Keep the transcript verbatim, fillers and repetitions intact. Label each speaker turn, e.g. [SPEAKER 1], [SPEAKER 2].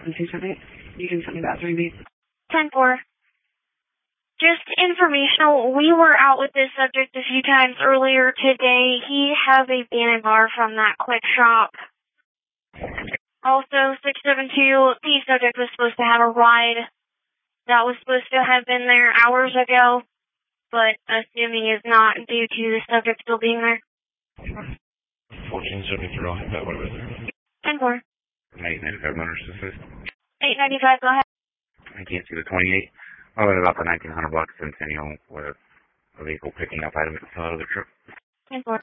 [SPEAKER 1] two seven eight. You can send me that three B.
[SPEAKER 2] ten four. Just informational, we were out with this subject a few times earlier today. He has a Bannon bar from that quick shop. Also, six seven two, the subject was supposed to have a ride that was supposed to have been there hours ago, but assuming is not due to the subject still being there.
[SPEAKER 3] fourteen seventy-three, I'll have that one with her.
[SPEAKER 2] ten four.
[SPEAKER 3] eight ninety-five motorist assist.
[SPEAKER 2] eight ninety-five, go ahead.
[SPEAKER 3] I can't see the twenty-eight. Oh, at about the nineteen hundred block of Centennial with a vehicle picking up items out of the trip.
[SPEAKER 2] ten four.